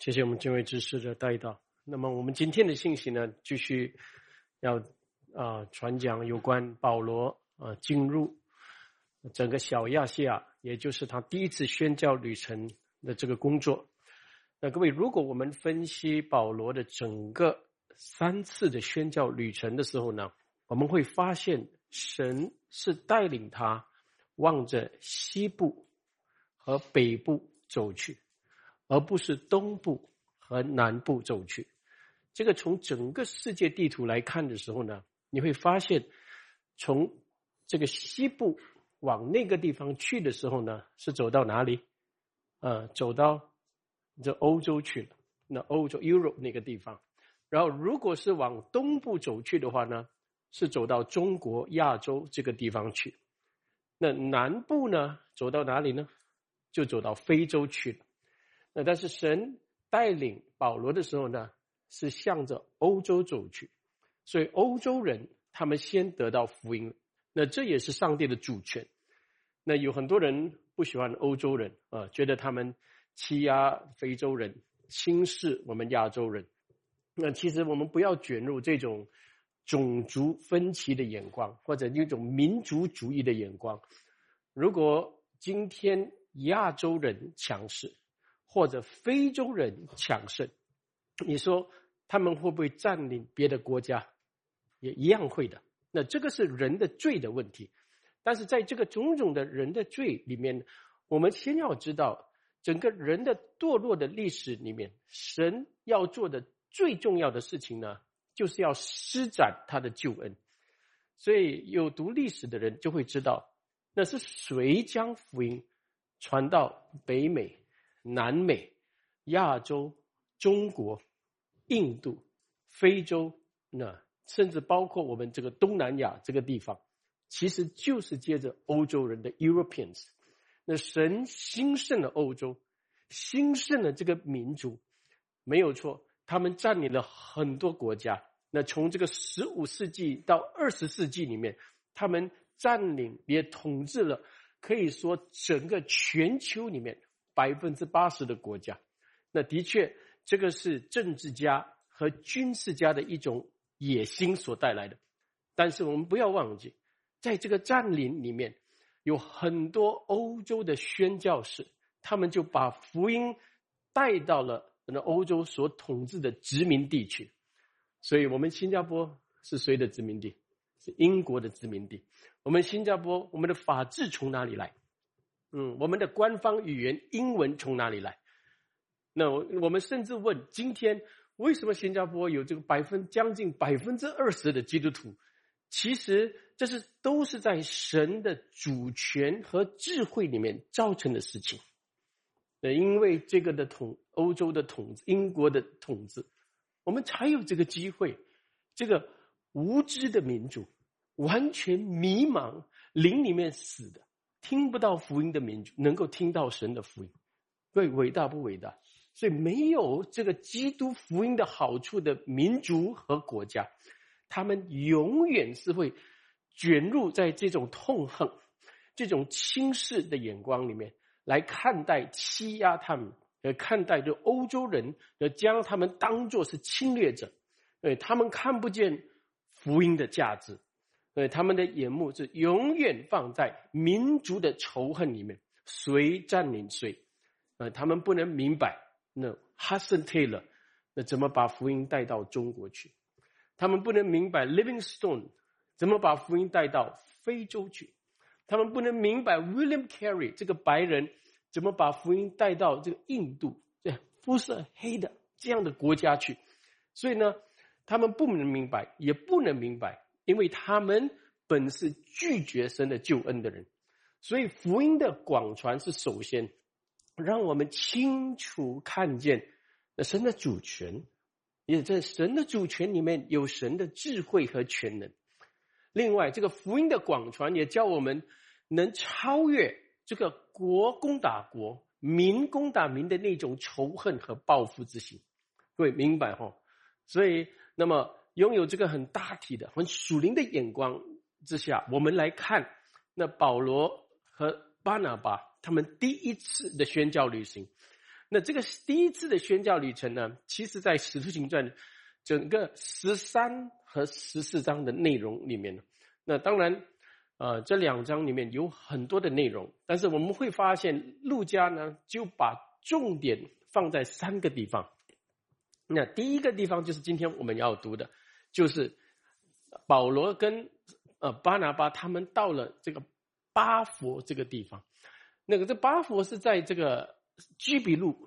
谢谢我们这位执事的带导。那么我们今天的信息呢，继续要传讲有关保罗进入整个小亚细亚，也就是他第一次宣教旅程的这个工作。那各位，如果我们分析保罗的整个3次的宣教旅程的时候呢，我们会发现神是带领他往着西部和北部走去，而不是东部和南部走去。这个从整个世界地图来看的时候呢，你会发现从这个西部往那个地方去的时候呢，是走到哪里？走到这欧洲去了，那欧洲 Europe 那个地方。然后如果是往东部走去的话呢，是走到中国亚洲这个地方去。那南部呢，走到哪里呢？就走到非洲去了。那但是神带领保罗的时候呢，是向着欧洲走去，所以欧洲人他们先得到福音，那这也是上帝的主权。那有很多人不喜欢欧洲人觉得他们欺压非洲人，轻视我们亚洲人。那其实我们不要卷入这种种族分歧的眼光，或者一种民族主义的眼光。如果今天亚洲人强势，或者非洲人强盛，你说他们会不会占领别的国家？也一样会的。那这个是人的罪的问题。但是在这个种种的人的罪里面，我们先要知道整个人的堕落的历史里面，神要做的最重要的事情呢，就是要施展他的救恩。所以有读历史的人就会知道，那是谁将福音传到北美、南美、亚洲、中国、印度、非洲，那甚至包括我们这个东南亚这个地方，其实就是接着欧洲人的 Europeans。 那神兴盛了欧洲，兴盛了这个民族，没有错，他们占领了很多国家。那从这个15世纪到20世纪里面，他们占领也统治了可以说整个全球里面80%的国家。那的确这个是政治家和军事家的一种野心所带来的。但是我们不要忘记，在这个占领里面有很多欧洲的宣教士，他们就把福音带到了欧洲所统治的殖民地区。所以我们新加坡是谁的殖民地？是英国的殖民地。我们新加坡，我们的法治从哪里来？我们的官方语言英文从哪里来？那我们甚至问，今天为什么新加坡有这个将近20%的基督徒？其实这都是在神的主权和智慧里面造成的事情。因为这个的欧洲的统治，英国的统治，我们才有这个机会，这个无知的民族，完全迷茫，灵里面死的，听不到福音的民族，能够听到神的福音。对，伟大不伟大？所以没有这个基督福音的好处的民族和国家，他们永远是会卷入在这种痛恨、这种轻视的眼光里面来看待、欺压他们，看待就欧洲人，将他们当作是侵略者。他们看不见福音的价值，他们的眼目是永远放在民族的仇恨里面，谁占领谁。他们不能明白那 Hudson Taylor 那怎么把福音带到中国去，他们不能明白 Livingstone 怎么把福音带到非洲去，他们不能明白 William Carey 这个白人怎么把福音带到这个印度肤色黑的这样的国家去。所以呢，他们不能明白，也不能明白，因为他们本是拒绝神的救恩的人。所以福音的广传是首先让我们清楚看见神的主权，也在神的主权里面有神的智慧和全能。另外，这个福音的广传也叫我们能超越这个国攻打国、民攻打民的那种仇恨和报复之心。各位明白齁？所以那么拥有这个很大体的、很属灵的眼光之下，我们来看那保罗和巴拿巴他们第一次的宣教旅行。 那这个第一次的宣教旅程呢，其实在使徒行传整个13和14章的内容里面，那当然这2章里面有很多的内容，但是我们会发现路加呢就把重点放在3个地方。那第一个地方就是今天我们要读的，就是保罗跟巴拿巴他们到了这个巴佛这个地方。那个这巴佛是在这个居比路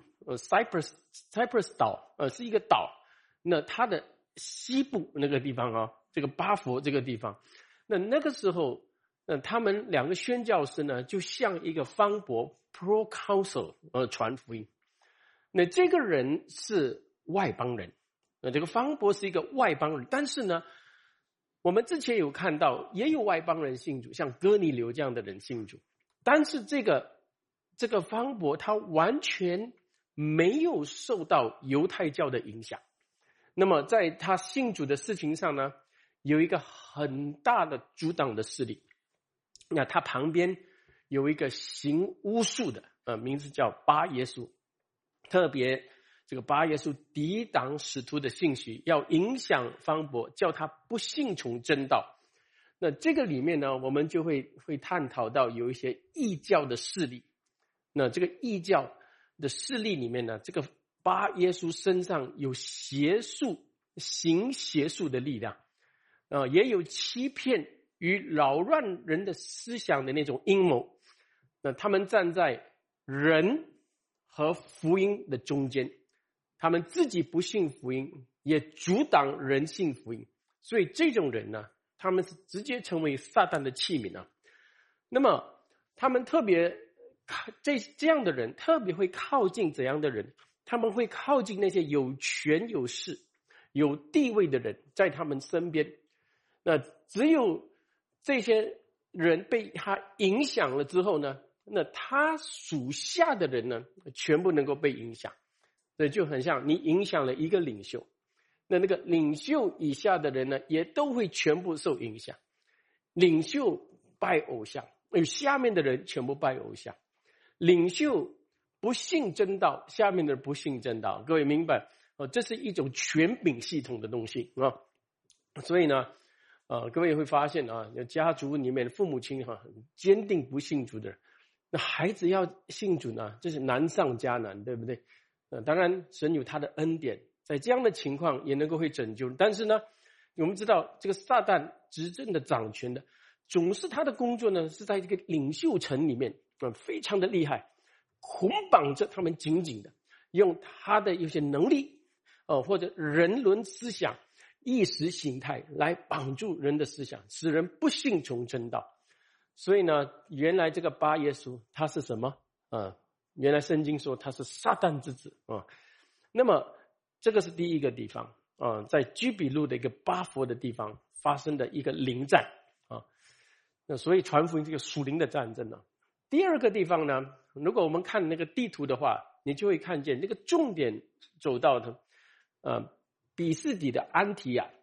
Cyprus 岛，是一个岛，那它的西部那个地方这个巴佛这个地方。那个时候他们2个宣教师呢就向一个方伯 proconsul 传福音。那这个人是外邦人，这个方伯是一个外邦人，但是呢我们之前有看到也有外邦人信主，像哥尼流这样的人信主，但是这个方伯他完全没有受到犹太教的影响。那么在他信主的事情上呢，有一个很大的阻挡的势力。那他旁边有一个行巫术的名字叫巴耶稣，特别这个巴耶稣抵挡使徒的信息，要影响方伯，叫他不信从真道。那这个里面呢，我们就会探讨到有一些异教的势力。那这个异教的势力里面呢，这个巴耶稣身上有行邪术的力量，也有欺骗与扰乱人的思想的那种阴谋。那他们站在人和福音的中间，他们自己不信福音，也阻挡人信福音，所以这种人呢，他们是直接成为撒旦的器皿。那么他们特别这样的人特别会靠近怎样的人？他们会靠近那些有权有势有地位的人，在他们身边。那只有这些人被他影响了之后呢，那他属下的人呢，全部能够被影响。所以就很像你影响了一个领袖，那个领袖以下的人呢，也都会全部受影响。领袖拜偶像，下面的人全部拜偶像。领袖不信真道，下面的人不信真道。各位明白这是一种权柄系统的东西所以呢各位会发现家族里面父母亲很坚定不信主的人，那孩子要信主呢，这是难上加难，对不对？当然神有他的恩典，在这样的情况也能够会拯救。但是呢，我们知道这个撒旦执政的掌权的，总是他的工作呢是在这个领袖层里面非常的厉害，捆绑着他们紧紧的，用他的有些能力或者人伦思想意识形态来绑住人的思想，使人不信从真道。所以呢，原来这个巴耶稣他是什么原来圣经说他是撒旦之子那么这个是第一个地方在居比路的一个巴佛的地方发生的一个灵战那所以传福音这个属灵的战争第二个地方呢，如果我们看那个地图的话，你就会看见那个重点走到的比西底的安提亚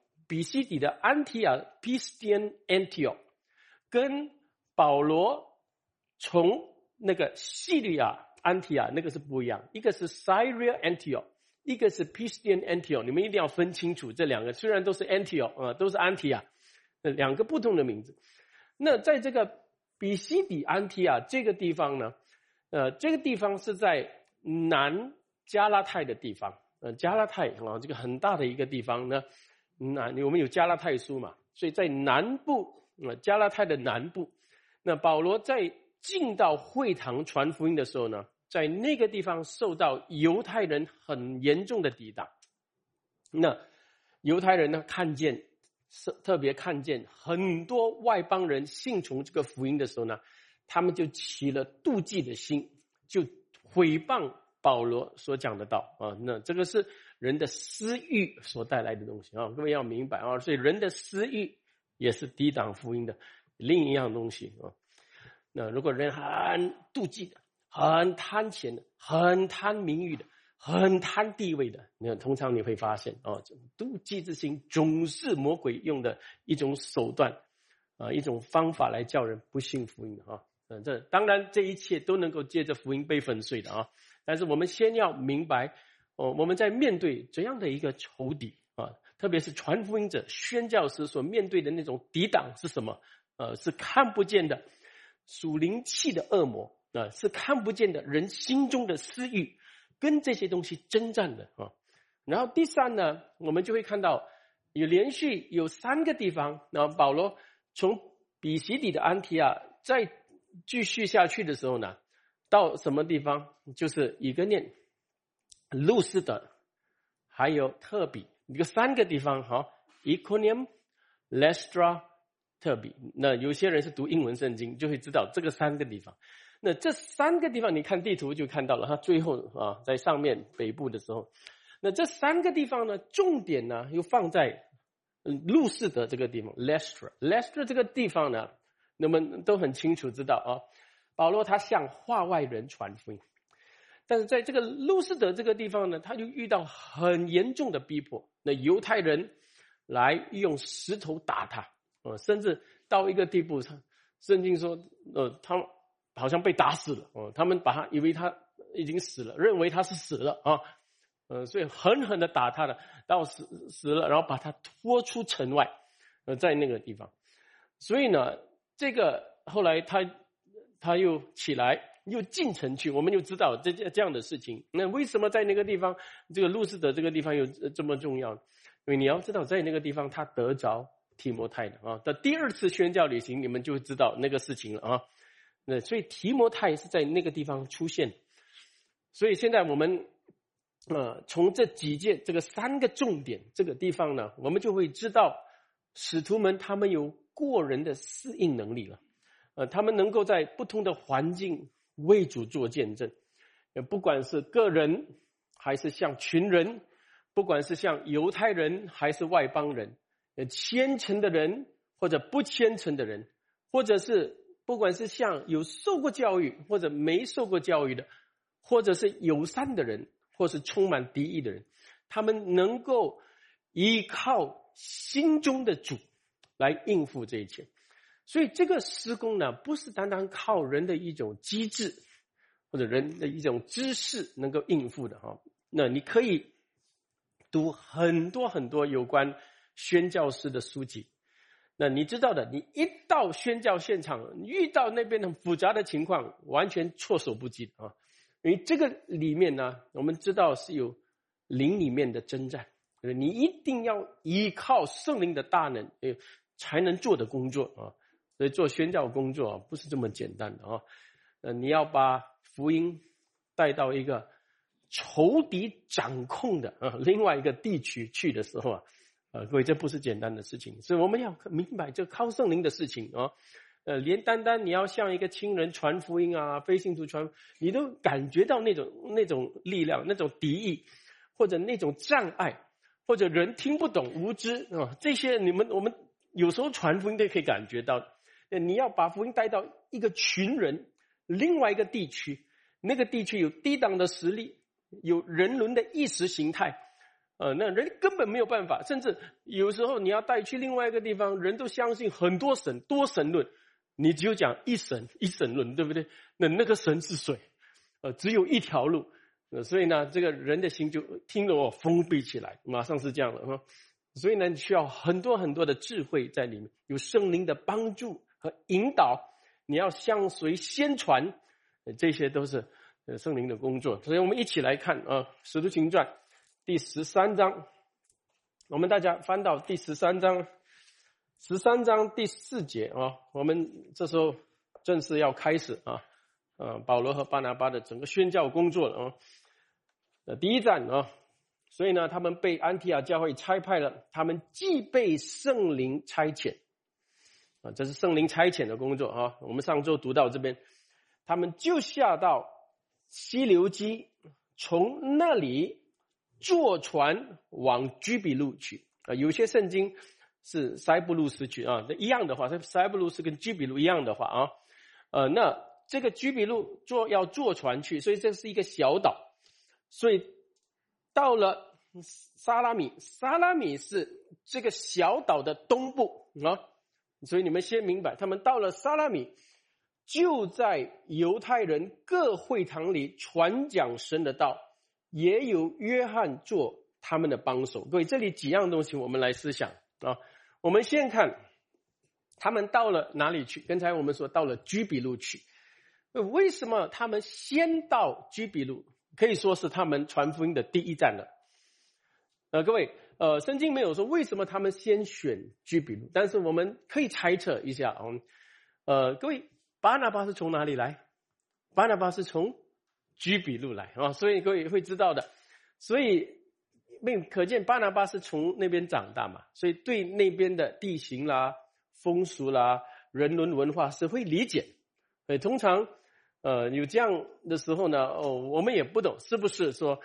Pisidian Antioch 跟保罗从那个叙利亚安提亚那个是不一样，一个是 Syria Antioch， 一个是 Pisidian Antioch， 你们一定要分清楚这两个，虽然都是 Antioch都是安提亚两个不同的名字。那在这个比西底安提亚这个地方呢这个地方是在南加拉太的地方加拉太这个很大的一个地方呢我们有加拉太书嘛，所以在南部加拉太的南部，那保罗在进到会堂传福音的时候呢，在那个地方受到犹太人很严重的抵挡。那犹太人呢特别看见很多外邦人信从这个福音的时候呢，他们就起了妒忌的心，就毁谤保罗所讲的道那这个是人的私欲所带来的东西各位要明白所以人的私欲也是抵挡福音的另一样东西那如果人很妒忌的，很贪钱的，很贪名誉的，很贪地位的，通常你会发现妒忌之心总是魔鬼用的一种手段一种方法来叫人不信福音的这当然这一切都能够借着福音被粉碎的但是我们先要明白，我们在面对这样的一个仇敌啊，特别是传福音者、宣教师所面对的那种抵挡是什么？是看不见的属灵气的恶魔是看不见的人心中的私欲，跟这些东西征战的啊。然后第三呢，我们就会看到连续有3个地方，然后保罗从比西底的安提亚再继续下去的时候呢，到什么地方？就是以哥念、路斯德还有特比，一个3个地方哈 ，Iconium、Lystra、特比。那有些人是读英文圣经，就会知道这个3个地方。那这3个地方，你看地图就看到了，它最后在上面北部的时候，那这3个地方呢，重点呢又放在路斯德这个地方 ，Lystra 这个地方呢，我们都很清楚知道保罗他向化外人传福音，但是在这个路斯德这个地方呢，他就遇到很严重的逼迫。那犹太人来用石头打他，甚至到一个地步，圣经说，他好像被打死了，他们把他以为他已经死了，认为他是死了所以狠狠的打他的，到死了，然后把他拖出城外，在那个地方。所以呢，这个后来他又起来，又进城去，我们就知道这样的事情。那为什么在那个地方，这个路斯德这个地方有这么重要？因为你要知道，在那个地方他得着提摩太的的第2次宣教旅行，你们就知道那个事情了那所以提摩太是在那个地方出现。所以现在我们从这几件这个3个重点这个地方呢，我们就会知道使徒们他们有过人的适应能力了。他们能够在不同的环境为主做见证，不管是个人还是像群人，不管是像犹太人还是外邦人，虔诚的人或者不虔诚的人，或者是不管是像有受过教育或者没受过教育的，或者是友善的人或是充满敌意的人，他们能够依靠心中的主来应付这一切。所以这个施工呢，不是单单靠人的一种机智或者人的一种知识能够应付的那你可以读很多很多有关宣教师的书籍，那你知道的，你一到宣教现场，遇到那边很复杂的情况，完全措手不及因为这个里面呢，我们知道是有灵里面的征战，你一定要依靠圣灵的大能才能做的工作所以做宣教工作不是这么简单的你要把福音带到一个仇敌掌控的另外一个地区去的时候各位，这不是简单的事情，所以我们要明白这靠圣灵的事情连单单你要向一个亲人传福音非信徒传，你都感觉到那种力量，那种敌意，或者那种障碍，或者人听不懂无知这些我们有时候传福音都可以感觉到。你要把福音带到一个群人，另外一个地区，那个地区有低档的实力，有人伦的意识形态那人根本没有办法，甚至有时候你要带去另外一个地方，人都相信很多神，多神论，你只有讲一神论，对不对？那个神是谁？只有一条路所以呢，这个人的心就听了我封闭起来，马上是这样的所以呢，你需要很多很多的智慧在里面，有圣灵的帮助和引导，你要向谁宣传，这些都是圣灵的工作。所以我们一起来看使徒行传第13章，我们大家翻到第13章，13章第4节我们这时候正式要开始保罗和巴拿巴的整个宣教工作了第一站所以呢，他们被安提亚教会差派了，他们既被圣灵差遣这是圣灵差遣的工作我们上周读到这边，他们就下到西流基，从那里坐船往居比路去有些圣经是塞布路斯去一样的话，塞布路斯跟居比路一样的话那这个居比路要坐船去，所以这是一个小岛，所以到了沙拉米，沙拉米是这个小岛的东部所以你们先明白，他们到了沙拉米， 就在犹太人各会堂里传讲神的道，也有约翰做他们的帮手。各位，这里几样东西我们来思想啊。我们先看他们到了哪里去。刚才我们说到了居比路去，为什么他们先到居比路？可以说是他们传福音的第一站了。各位，圣经没有说为什么他们先选居比路，但是我们可以猜测一下。各位，巴拿巴是从哪里来？巴拿巴是从居比路来啊，所以各位会知道的。所以可见巴拿巴是从那边长大嘛，所以对那边的地形啦、风俗啦、人伦文化是会理解。所以通常有这样的时候呢，我们也不懂是不是说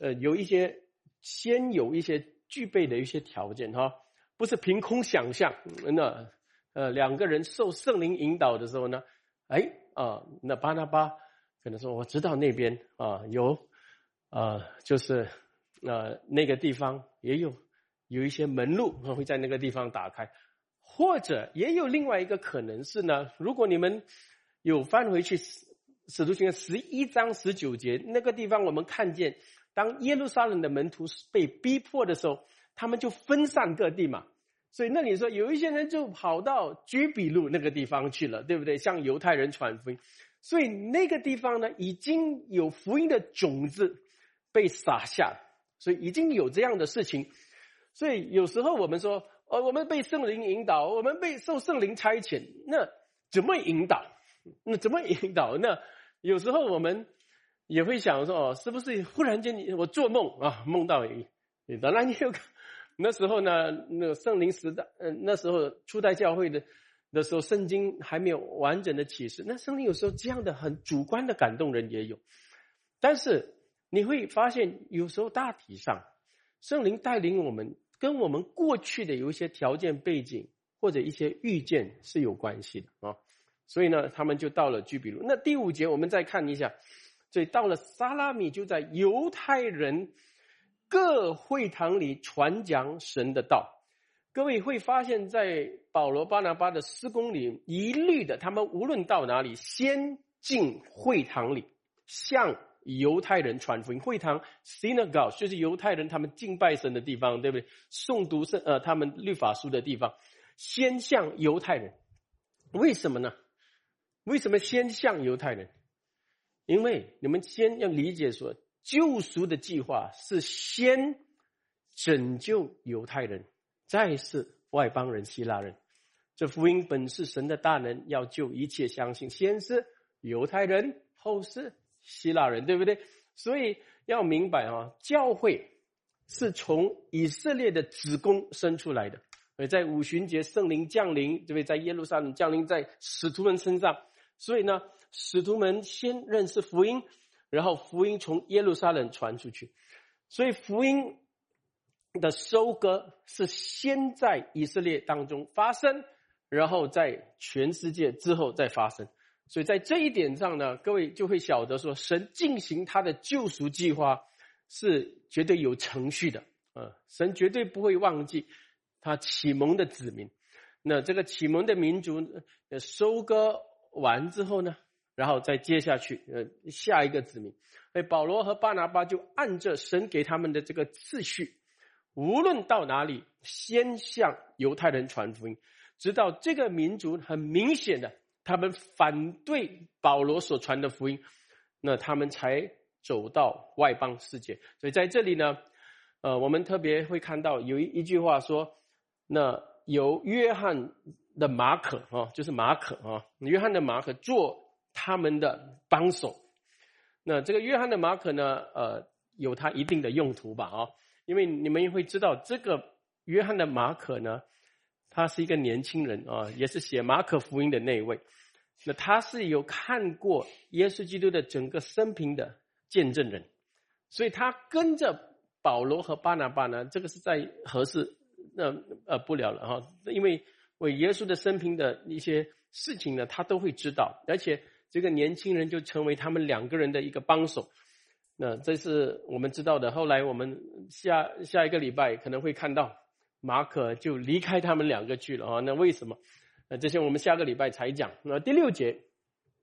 先有一些具备的一些条件哈，不是凭空想象。两个人受圣灵引导的时候呢，那巴拿巴可能说我知道那边有就是那个地方也有一些门路会在那个地方打开，或者也有另外一个可能是呢，如果你们有翻回去使徒行传11章19节，那个地方我们看见当耶路撒冷的门徒被逼迫的时候，他们就分散各地嘛，所以那里说有一些人就跑到居比路那个地方去了，对不对？向犹太人传福音，所以那个地方呢已经有福音的种子被撒下，所以已经有这样的事情。所以有时候我们说我们被圣灵引导，我们被受圣灵差遣，那怎么引导？那有时候我们也会想说是不是忽然间我做梦梦到当然也有那时候呢，那个圣灵时代那时候初代教会的时候，圣经还没有完整的启示，那圣灵有时候这样的很主观的感动人也有。但是你会发现有时候大体上圣灵带领我们跟我们过去的有一些条件背景或者一些预见是有关系的所以呢他们就到了居比路。那第5节我们再看一下，所以到了撒拉米，就在犹太人各会堂里传讲神的道。各位会发现在保罗巴拿巴的事工里，一律的他们无论到哪里先进会堂里向犹太人传福音。会堂 synagogue 就是犹太人他们敬拜神的地方，对不对？诵读他们律法书的地方，先向犹太人。为什么呢？为什么先向犹太人？因为你们先要理解说，救赎的计划是先拯救犹太人，再是外邦人希腊人。这福音本是神的大能，要救一切相信，先是犹太人，后是希腊人，对不对？所以要明白教会是从以色列的子宫生出来的。在五旬节圣灵降临，对不对？在耶路撒冷降临在使徒们身上，所以呢使徒们先认识福音，然后福音从耶路撒冷传出去。所以福音的收割是先在以色列当中发生，然后在全世界之后再发生。所以在这一点上呢，各位就会晓得说，神进行他的救赎计划是绝对有程序的神绝对不会忘记他启蒙的子民。那这个启蒙的民族收割完之后呢，然后再接下去下一个子民。所以保罗和巴拿巴就按着神给他们的这个次序，无论到哪里先向犹太人传福音，直到这个民族很明显的他们反对保罗所传的福音，那他们才走到外邦世界。所以在这里呢我们特别会看到有一句话说，那由约翰的马可就是马可约翰的马可做他们的帮手。那这个约翰的马可呢有他一定的用途吧因为你们会知道这个约翰的马可呢，他是一个年轻人也是写马可福音的那一位。那他是有看过耶稣基督的整个生平的见证人，所以他跟着保罗和巴拿巴呢，这个是在合适不了了因为耶稣的生平的一些事情呢他都会知道，而且这个年轻人就成为他们两个人的一个帮手。那这是我们知道的。后来我们下一个礼拜可能会看到马可就离开他们两个去了那为什么这些我们下个礼拜才讲。那第6节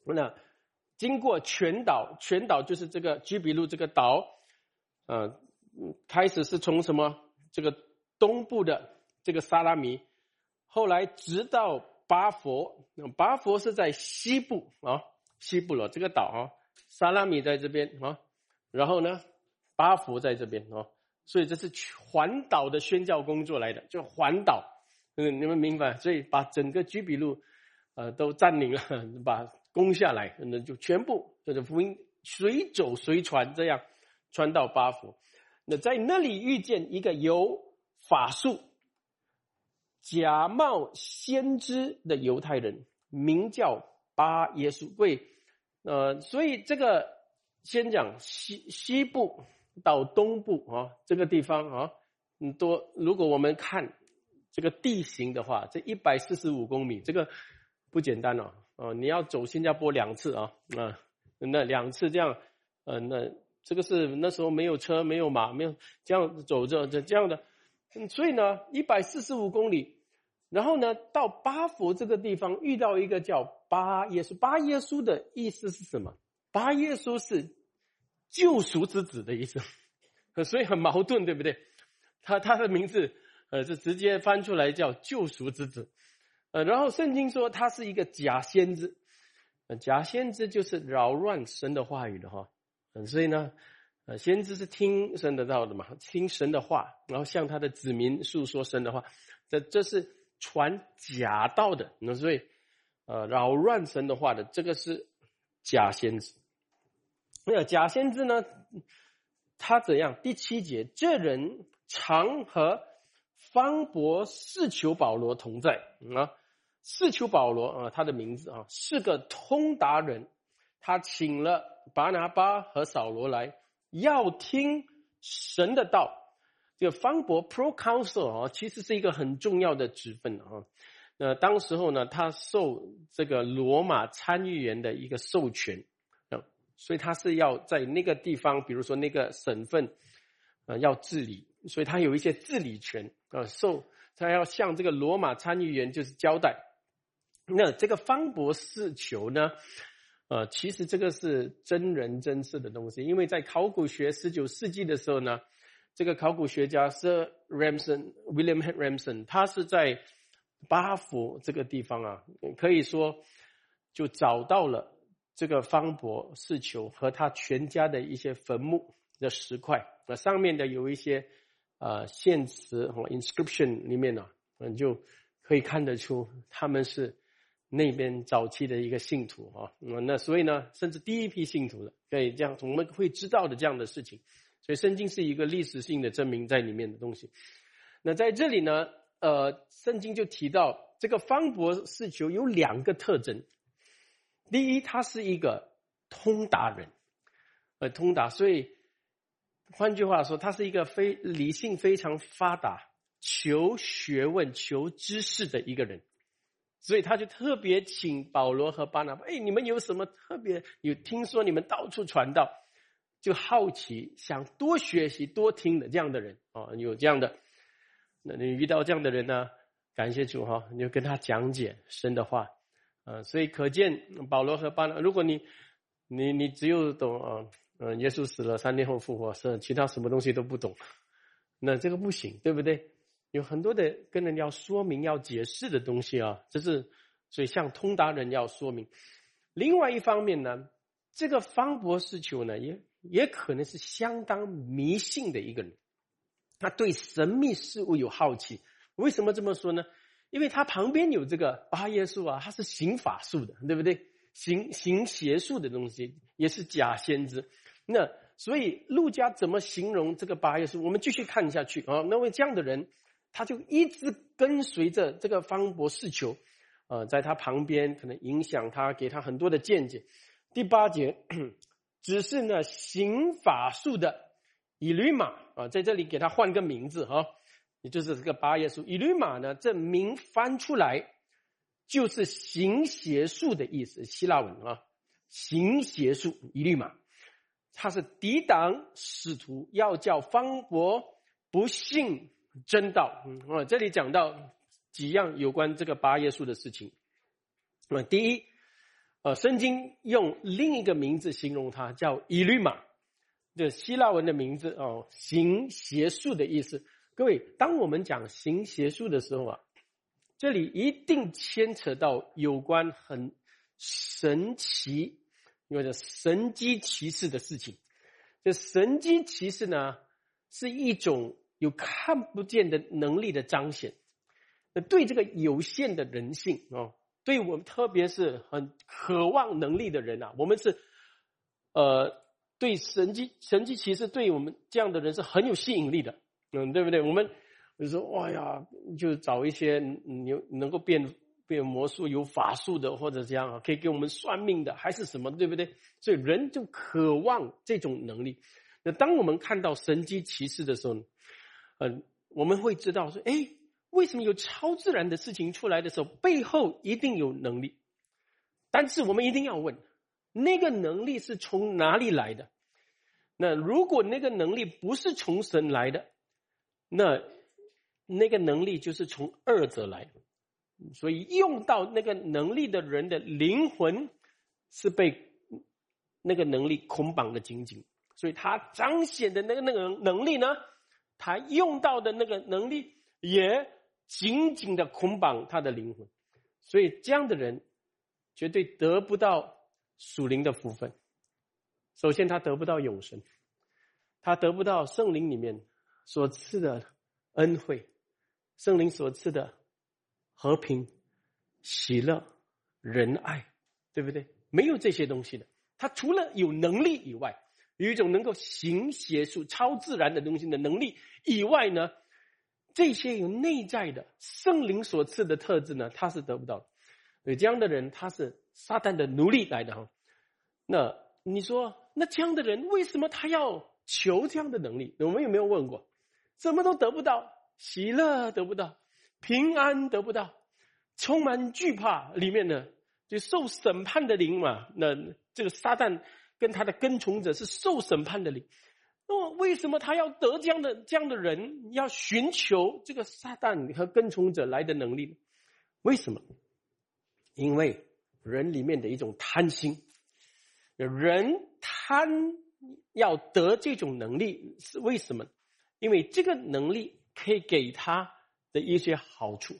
那经过全岛就是这个居比路这个岛，开始是从什么这个东部的这个撒拉米，后来直到巴佛，巴佛是在西部啊，西部了这个岛啊，撒拉米在这边啊，然后呢巴佛在这边啊，所以这是环岛的宣教工作来的，就环岛，你们明白？所以把整个居比路都占领了，把攻下来，那就全部这个福音随走随传，这样传到巴佛。那在那里遇见一个有法术、假冒先知的犹太人，名叫巴耶稣。所以这个先讲西部到东部啊，这个地方啊，如果我们看这个地形的话，这145公里，这个不简单哦。你要走新加坡2次啊，那2次这样，那这个是那时候没有车没有马没有这样走着这样的，所以呢145公里，然后呢到巴佛这个地方遇到一个叫巴耶稣。巴耶稣的意思是什么？巴耶稣是救赎之子的意思，所以很矛盾，对不对？他的名字是直接翻出来叫救赎之子。然后圣经说他是一个假先知，假先知就是扰乱神的话语的哈。所以呢，先知是听神的道的嘛，听神的话，然后向他的子民诉说神的话，这是传假道的。那所以扰乱神的话的，这个是假先知。那假先知呢，他怎样？第7节，这人常和方伯士求保罗同在啊。士求保罗他的名字是个通达人，他请了巴拿巴和扫罗来，要听神的道。这个方伯 proconsul 其实是一个很重要的职分当时候呢，他受这个罗马参议员的一个授权，所以他是要在那个地方，比如说那个省份要治理，所以他有一些治理权他要向这个罗马参议员就是交代。那这个方伯士求呢，其实这个是真人真事的东西，因为在考古学19世纪的时候呢，这个考古学家是 William Ramsden， 他是在巴佛这个地方可以说就找到了这个方伯士求和他全家的一些坟墓的石块，上面的有一些献词inscription 里面你就可以看得出他们是那边早期的一个信徒那所以呢，甚至第一批信徒了，可以这样我们会知道的这样的事情。所以圣经是一个历史性的证明在里面的东西。那在这里呢，圣经就提到这个方伯士求有2个特征。第一，他是一个通达人，通达，所以换句话说，他是一个理性非常发达、求学问、求知识的一个人。所以他就特别请保罗和巴拿巴，你们有什么特别？有听说你们到处传道，就好奇想多学习多听的这样的人有这样的。那你遇到这样的人呢，感谢主你就跟他讲解神的话所以可见保罗和巴拿，如果你只有懂耶稣死了3天后复活，其他什么东西都不懂，那这个不行，对不对？有很多的跟人要说明要解释的东西这是所以像通达人要说明。另外一方面呢，这个方伯士求呢也可能是相当迷信的一个人，他对神秘事物有好奇。为什么这么说呢？因为他旁边有这个巴耶稣他是行法术的，对不对？行邪术的东西，也是假先知。那所以路加怎么形容这个巴耶稣？我们继续看下去那位这样的人，他就一直跟随着这个方伯士求在他旁边，可能影响他，给他很多的见解。第8节，只是呢行法术的以律马在这里给他换个名字也就是这个巴耶稣。以律马呢，这名翻出来就是行邪术的意思，希腊文行邪术以律马，他是抵挡使徒，要叫方伯不信真道这里讲到几样有关这个巴耶稣的事情。第一圣经用另一个名字形容它，叫以律玛，这希腊文的名字行邪术的意思。各位，当我们讲行邪术的时候啊，这里一定牵扯到有关很神奇，或者神机骑士的事情。这神机骑士呢，是一种有看不见的能力的彰显。对这个有限的人性对我们特别是很渴望能力的人啊，我们是对神机骑士对我们这样的人是很有吸引力的，对不对？我们就说哇呀，就找一些能够变魔术、有法术的，或者这样可以给我们算命的，还是什么，对不对？所以人就渴望这种能力。那当我们看到神机骑士的时候呢，我们会知道说，为什么有超自然的事情出来的时候，背后一定有能力。但是我们一定要问，那个能力是从哪里来的？那如果那个能力不是从神来的，那个能力就是从恶者来的。所以用到那个能力的人的灵魂是被那个能力捆绑的紧紧，所以他彰显的那个能力呢，他用到的那个能力也紧紧的捆绑他的灵魂。所以这样的人绝对得不到属灵的福分。首先他得不到永生，他得不到圣灵里面所赐的恩惠，圣灵所赐的和平、喜乐、仁爱，对不对？没有这些东西的。他除了有能力以外，有一种能够行邪术、超自然的东西的能力以外呢，这些有内在的圣灵所赐的特质呢，他是得不到的。所以这样的人他是撒旦的奴隶来的。那你说，那这样的人为什么他要求这样的能力？我们有没有问过？什么都得不到，喜乐得不到，平安得不到，充满惧怕里面呢，就受审判的灵嘛。那这个撒旦跟他的跟从者是受审判的灵。那么为什么他要得这样的人要寻求这个撒旦和跟从者来的能力呢？为什么？因为人里面的一种贪心，人贪要得这种能力是为什么？因为这个能力可以给他的一些好处，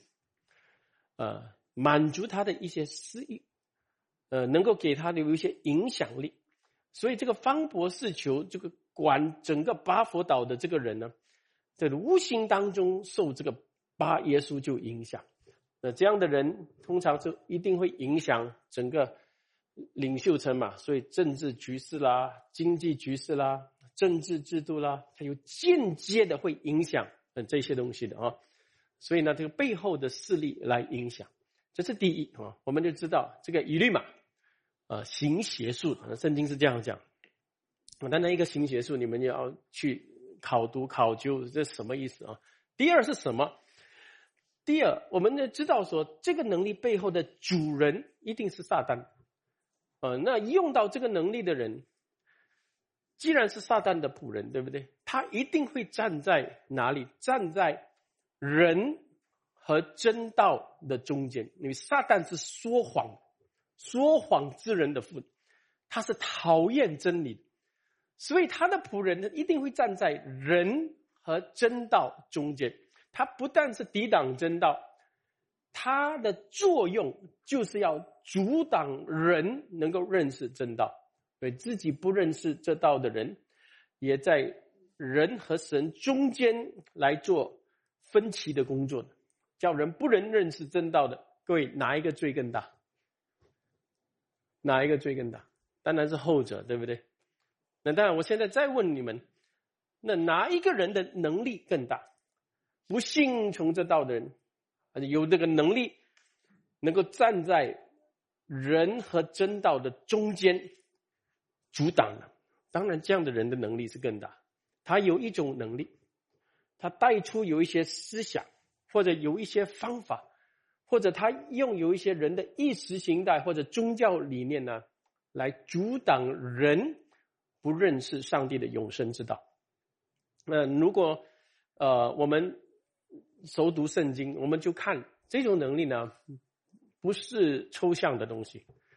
满足他的一些私欲，能够给他的有一些影响力。所以这个方博士求这个管整个巴佛岛的这个人呢，在无形当中受这个巴耶稣就影响。那这样的人通常就一定会影响整个领袖层嘛，所以政治局势啦、经济局势啦、政治制度啦，它有间接的会影响这些东西的啊。所以呢，这个背后的势力来影响，这是第一啊。我们就知道这个以律玛行邪术，圣经是这样讲。当然一个行邪术，你们也要去考读考究，这什么意思啊？第二是什么？第二，我们就知道说，这个能力背后的主人一定是撒旦。那用到这个能力的人，既然是撒旦的仆人，对不对？他一定会站在哪里？站在人和真道的中间。因为撒旦是说谎之人的父，他是讨厌真理的，所以他的仆人呢，一定会站在人和真道中间。他不但是抵挡真道，他的作用就是要阻挡人能够认识真道。所以自己不认识这道的人，也在人和神中间来做分歧的工作的，叫人不能认识真道的。各位，哪一个罪更大？哪一个罪更大？当然是后者，对不对？那当然，我现在再问你们，那哪一个人的能力更大？不信从这道的人，有这个能力能够站在人和真道的中间阻挡的，当然这样的人的能力是更大。他有一种能力，他带出有一些思想，或者有一些方法，或者他有一些人的意识形态或者宗教理念呢，来阻挡人不认识上帝的永生之道。那如果我们熟读圣经，我们就看这种能力呢，不是抽象的东西，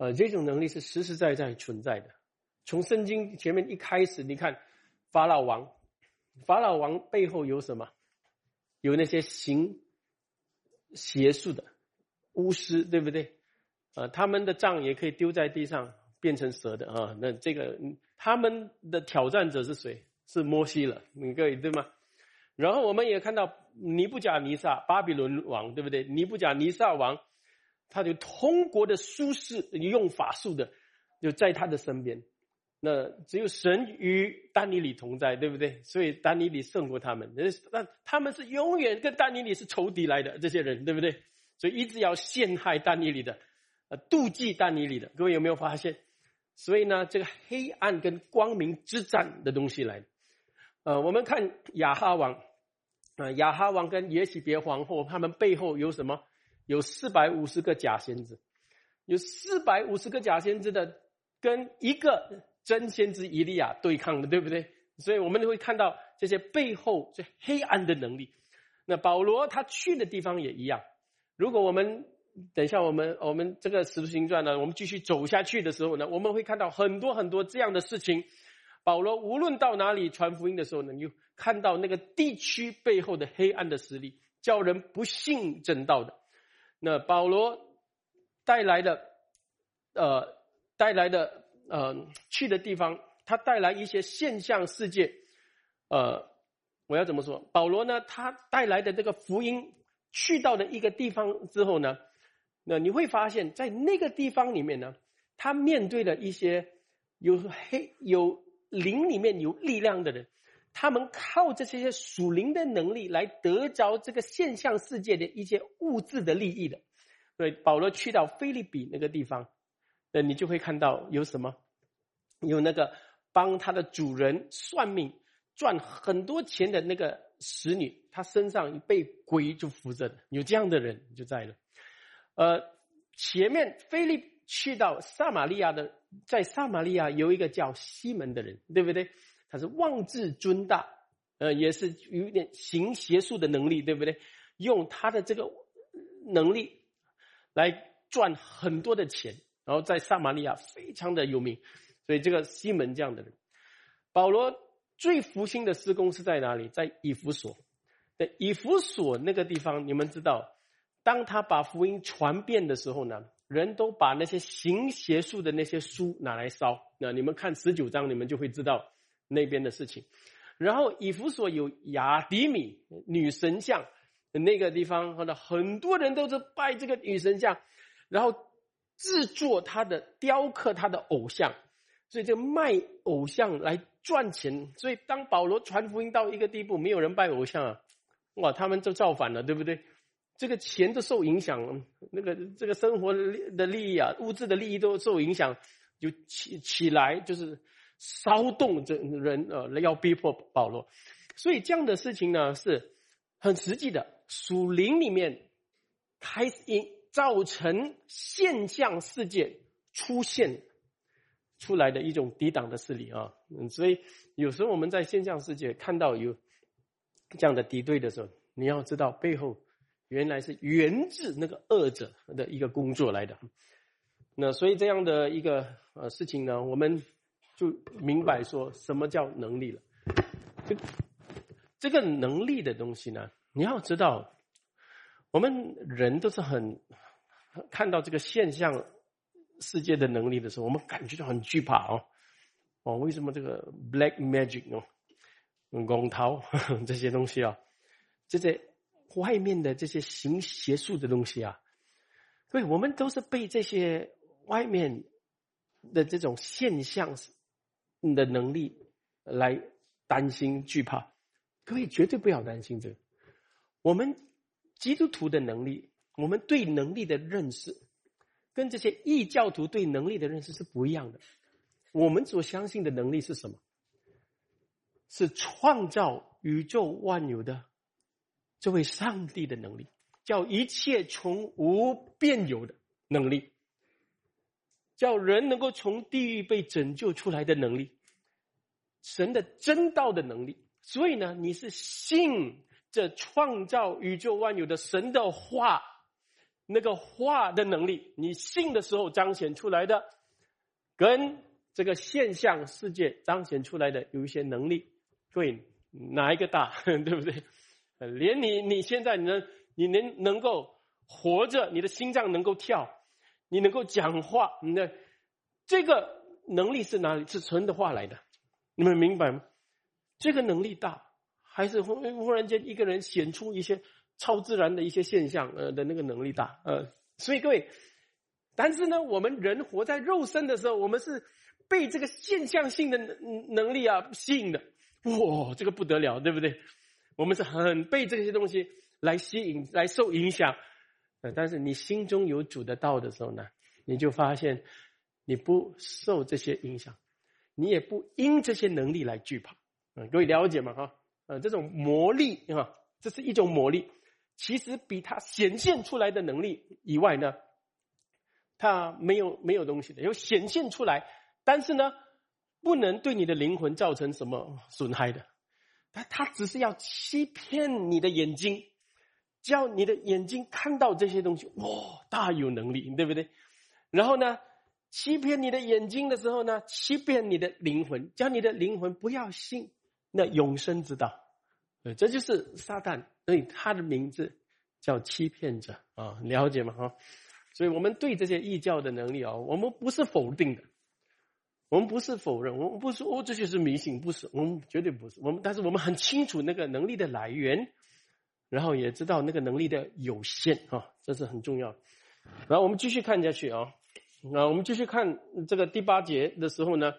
这种能力是实实在在存在的。从圣经前面一开始，你看法老王背后有什么？有那些行邪术的巫师，对不对？他们的杖也可以丢在地上变成蛇的啊。那这个他们的挑战者是谁？是摩西了，你可以对吗？然后我们也看到尼布甲尼撒巴比伦王，对不对？尼布甲尼撒王，他就通过的术士用法术的，就在他的身边。那只有神与但尼里同在，对不对？所以但尼里胜过他们。那他们是永远跟但尼里是仇敌来的，这些人，对不对？所以一直要陷害但尼里的，妒忌但尼里的。各位有没有发现？所以呢，这个黑暗跟光明之战的东西来的。我们看亚哈王，亚哈王跟耶洗别皇后，他们背后有什么？有450个假先知，有450个假先知的，跟一个真先知以利亚对抗的，对不对？所以我们会看到这些背后最黑暗的能力。那保罗他去的地方也一样。如果我们等一下我们这个使徒行传呢，我们继续走下去的时候呢，我们会看到很多很多这样的事情。保罗无论到哪里传福音的时候呢，你就看到那个地区背后的黑暗的实力，叫人不信真道的。那保罗带来的去的地方，他带来一些现象世界。我要怎么说？保罗呢，他带来的这个福音去到的一个地方之后呢，那你会发现在那个地方里面呢，他面对了一些有灵里面有力量的人，他们靠着这些属灵的能力来得着这个现象世界的一些物质的利益的。所以保罗去到腓立比那个地方，那你就会看到有什么？有那个帮他的主人算命赚很多钱的那个使女，她身上被鬼就扶着的，有这样的人就在了。前面腓立去到撒玛利亚的，在撒玛利亚有一个叫西门的人，对不对？他是妄自尊大，也是有点行邪术的能力，对不对？用他的这个能力来赚很多的钱，然后在撒玛利亚非常的有名。所以这个西门这样的人，保罗最复兴的事工是在哪里？在以弗所。在以弗所那个地方，你们知道，当他把福音传遍的时候呢，人都把那些行邪术的那些书拿来烧。那你们看19章，你们就会知道那边的事情。然后以弗所有亚底米女神像那个地方，很多人都是拜这个女神像，然后制作他的雕刻他的偶像，所以就卖偶像来赚钱。所以当保罗传福音到一个地步，没有人拜偶像啊，哇，他们就造反了，对不对？这个钱都受影响，这个生活的利益啊，物质的利益都受影响，就起来就是骚动这人要逼迫保罗。所以这样的事情呢是很实际的，属灵里面开始造成现象世界出现出来的一种抵挡的势力啊。所以有时候我们在现象世界看到有这样的敌对的时候，你要知道背后原来是源自那个恶者的一个工作来的。那所以这样的一个事情呢，我们就明白说什么叫能力了。这个能力的东西呢，你要知道，我们人都是看到这个现象世界的能力的时候，我们感觉到很惧怕为什么这个 black magic 公桃这些东西这些外面的这些行邪术的东西所以我们都是被这些外面的这种现象的能力来担心惧怕。各位绝对不要担心这个，我们基督徒的能力，我们对能力的认识跟这些异教徒对能力的认识是不一样的。我们所相信的能力是什么？是创造宇宙万有的这位上帝的能力，叫一切从无变有的能力，叫人能够从地狱被拯救出来的能力，神的真道的能力。所以呢，你是信这创造宇宙万有的神的话， 那个话的能力，你信的时候彰显出来的，跟这个现象世界彰显出来的有一些能力，各位哪一个大？对不对？连你现在你能够活着，你的心脏能够跳，你能够讲话，你的这个能力是哪里？是神的话来的，你们明白吗？这个能力大，还是忽然间一个人显出一些超自然的一些现象的那个能力大？所以各位，但是呢，我们人活在肉身的时候，我们是被这个现象性的能力吸引的。哇，这个不得了，对不对？我们是很被这些东西来吸引，来受影响。但是你心中有主的道的时候呢，你就发现你不受这些影响，你也不因这些能力来惧怕。各位了解吗？这种魔力这是一种魔力，其实比它显现出来的能力以外呢，它没有东西的，有显现出来，但是呢，不能对你的灵魂造成什么损害的。它只是要欺骗你的眼睛，叫你的眼睛看到这些东西，哇，大有能力，对不对？然后呢，欺骗你的眼睛的时候呢，欺骗你的灵魂，叫你的灵魂不要信那永生之道。这就是撒旦，所以他的名字叫欺骗者了解吗？所以我们对这些异教的能力我们不是否定的，我们不是否认，我们不是说这就是迷信，不是，我们绝对不是。但是我们很清楚那个能力的来源，然后也知道那个能力的有限这是很重要的。然后我们继续看下去我们继续看这个第8节的时候呢，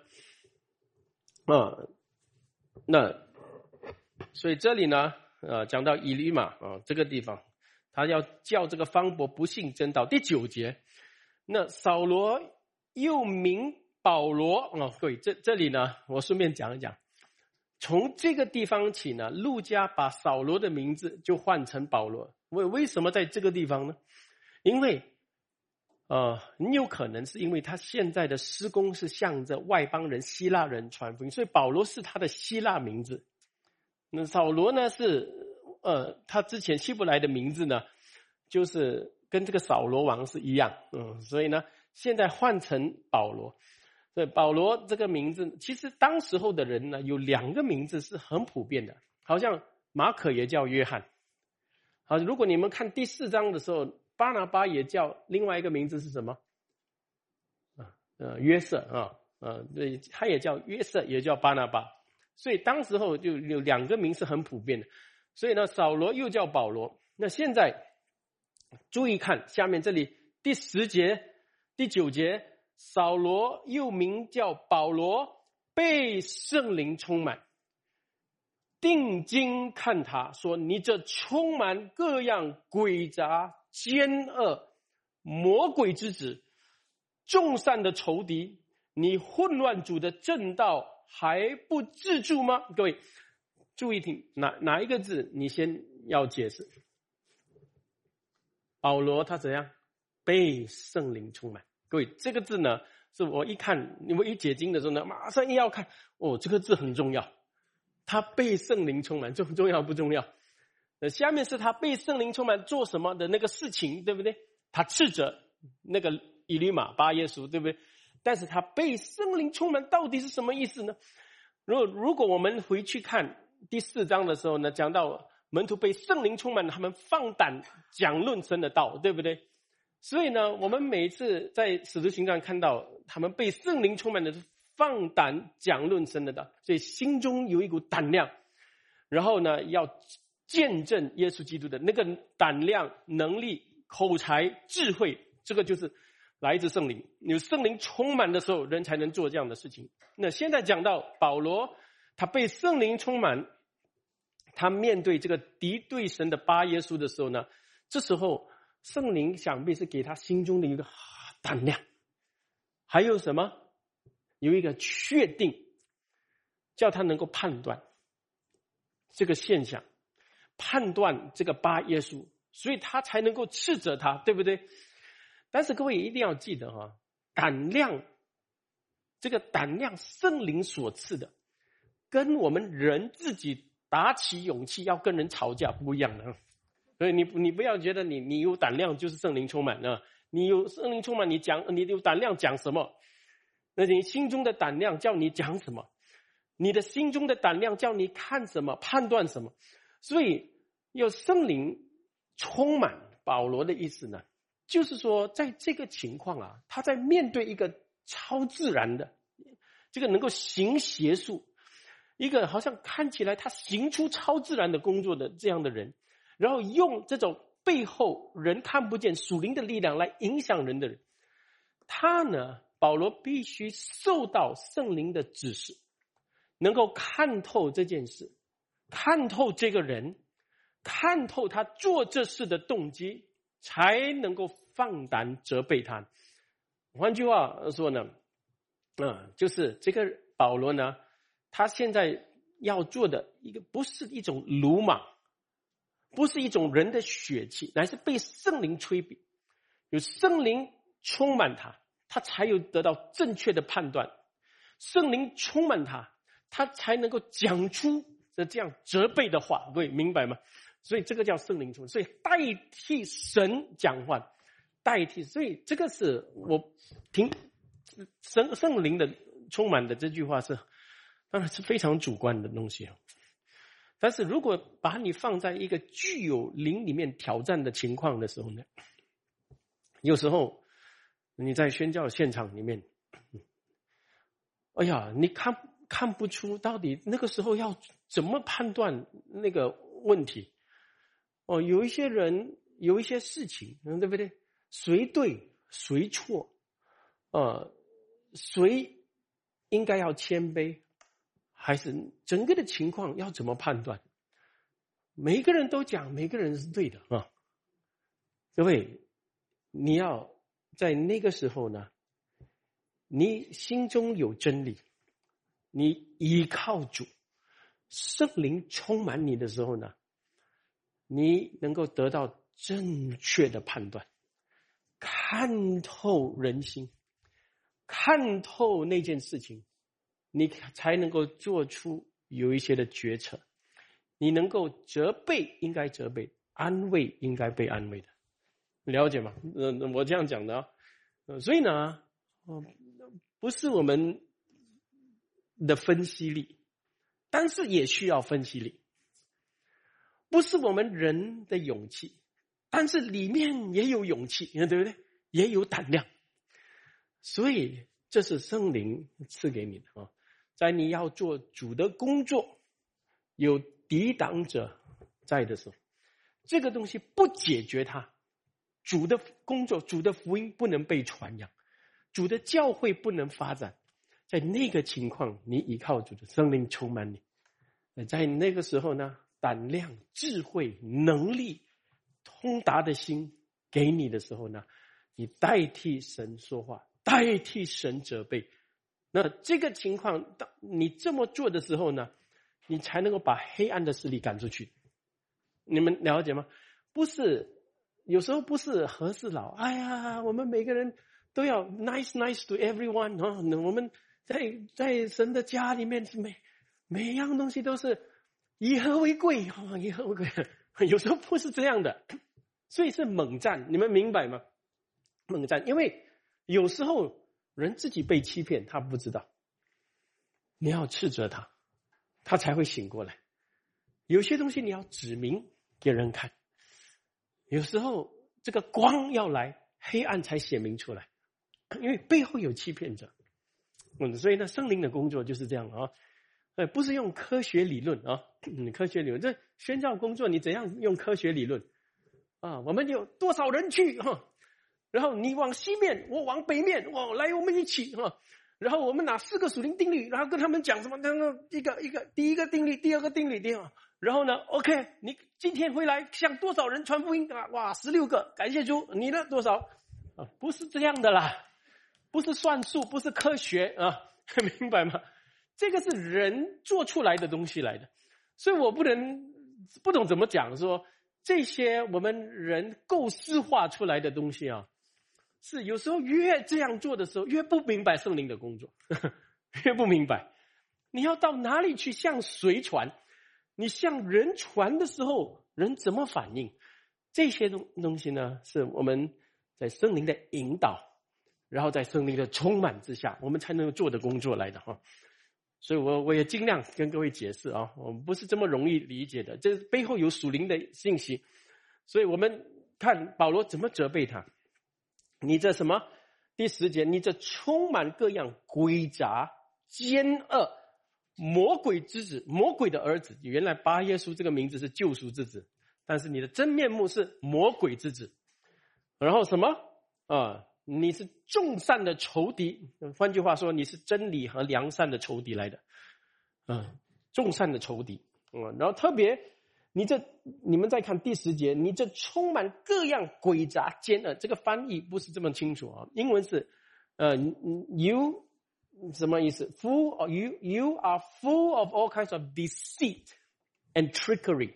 所以这里呢讲到以利马这个地方，他要叫这个方伯不信真道。第9节，那扫罗又名保罗各位，这里呢我顺便讲一讲，从这个地方起呢，路加把扫罗的名字就换成保罗。为什么在这个地方呢？因为很有可能是因为他现在的施工是向着外邦人希腊人传福音，所以保罗是他的希腊名字。那扫罗呢是他之前希伯来的名字呢，就是跟这个扫罗王是一样所以呢现在换成保罗。所以保罗这个名字，其实当时候的人呢有2个名字是很普遍的，好像马可也叫约翰。如果你们看第4章的时候，巴拿巴也叫另外一个名字是什么？约瑟对，他也叫约瑟，也叫巴拿巴。所以当时候就有2个名是很普遍的。所以呢，扫罗又叫保罗。那现在注意看下面这里第10节、第9节，扫罗又名叫保罗，被圣灵充满，定睛看他，说：你这充满各样诡诈、奸恶、魔鬼之子，众善的仇敌，你混乱主的正道还不自住吗？各位注意听，哪一个字你先要解释？保罗他怎样被圣灵充满？各位，这个字呢，是我一看，我一解经的时候呢，马上一要看，这个字很重要。他被圣灵充满，重要不重要？下面是他被圣灵充满做什么的那个事情，对不对？他斥责那个以利马巴耶稣，对不对？但是他被圣灵充满到底是什么意思呢？如果我们回去看第4章的时候呢，讲到门徒被圣灵充满，他们放胆讲论神的道，对不对？所以呢，我们每一次在使徒行传看到他们被圣灵充满的放胆讲论神的道，所以心中有一股胆量，然后呢要见证耶稣基督的那个胆量、能力、口才、智慧，这个就是来自圣灵。有圣灵充满的时候，人才能做这样的事情。那现在讲到保罗，他被圣灵充满，他面对这个敌对神的巴耶稣的时候呢，这时候圣灵想必是给他心中的一个胆量，还有什么？有一个确定，叫他能够判断这个现象，判断这个巴耶稣，所以他才能够斥责他，对不对？但是各位一定要记得胆量，这个胆量圣灵所赐的，跟我们人自己打起勇气要跟人吵架不一样的。 所以你不要觉得你有胆量就是圣灵充满啊，你有圣灵充满，你有胆量讲什么？那你心中的胆量叫你讲什么？你的心中的胆量叫你看什么、判断什么？所以有圣灵充满保罗的意思呢，就是说在这个情况啊，他在面对一个超自然的，这个能够行邪术，一个好像看起来他行出超自然的工作的这样的人，然后用这种背后人看不见属灵的力量来影响人的人，他呢，保罗必须受到圣灵的指示，能够看透这件事，看透这个人，看透他做这事的动机，才能够放胆责备他。换句话说呢，就是这个保罗呢，他现在要做的一个不是一种鲁莽，不是一种人的血气，乃是被圣灵催逼，有圣灵充满他，他才有得到正确的判断。圣灵充满他，他才能够讲出这样责备的话，各位明白吗？所以这个叫圣灵充满，所以代替神讲话，所以这个是我听圣灵的充满的这句话是，当然是非常主观的东西。但是如果把你放在一个具有灵里面挑战的情况的时候呢，有时候你在宣教现场里面，哎呀，你看不出到底那个时候要怎么判断那个问题。有一些人有一些事情，对不对？谁对谁错，谁应该要谦卑，还是整个的情况要怎么判断？每一个人都讲每个人是对的啊。各位，你要在那个时候呢，你心中有真理，你依靠主，圣灵充满你的时候呢，你能够得到正确的判断，看透人心，看透那件事情，你才能够做出有一些的决策。你能够责备应该责备，安慰应该被安慰的，了解吗？我这样讲的所以呢，不是我们的分析力，但是也需要分析力。不是我们人的勇气，但是里面也有勇气，对不对？也有胆量。所以这是圣灵赐给你的在你要做主的工作，有抵挡者在的时候，这个东西不解决它，主的工作，主的福音不能被传扬，主的教会不能发展。在那个情况，你依靠主的圣灵充满你，在那个时候呢，胆量、智慧、能力、通达的心给你的时候呢，你代替神说话，代替神责备。那这个情况，你这么做的时候呢，你才能够把黑暗的势力赶出去。你们了解吗？不是，有时候不是和事佬，哎呀，我们每个人都要 nice to everyone 我们在神的家里面，每样东西都是以和为贵，以和为贵。有时候不是这样的，所以是猛战，你们明白吗？猛战，因为有时候人自己被欺骗，他不知道，你要斥责他，他才会醒过来。有些东西你要指明给人看，有时候这个光要来，黑暗才显明出来，因为背后有欺骗者。所以呢，圣灵的工作就是这样不是用科学理论科学理论，这宣教工作你怎样用科学理论我们有多少人去然后你往西面，我往北面，来我们一起然后我们拿4个属灵定律，然后跟他们讲什么第一个定律，第二个定律，然后呢 OK， 你今天回来向多少人传福音哇，16个，感谢主，你呢多少不是这样的啦，不是算术，不是科学明白吗？这个是人做出来的东西来的，所以我不懂怎么讲，说这些我们人构思化出来的东西是有时候越这样做的时候，越不明白圣灵的工作，越不明白。你要到哪里去向谁传？你向人传的时候，人怎么反应？ 这些东西呢，是我们在圣灵的引导，然后在圣灵的充满之下，我们才能做的工作来的哈。所以我也尽量跟各位解释啊，我们不是这么容易理解的，这背后有属灵的信息。所以我们看保罗怎么责备他，你这什么？第10节，你这充满各样诡诈、奸恶、魔鬼之子，魔鬼的儿子。原来巴耶稣这个名字是救赎之子，但是你的真面目是魔鬼之子。然后什么你是众善的仇敌，换句话说，你是真理和良善的仇敌来的，众善的仇敌。然后特别你们再看第10节，你这充满各样诡诈奸恶，这个翻译不是这么清楚啊。英文是you 什么意思 ？You are full of all kinds of deceit and trickery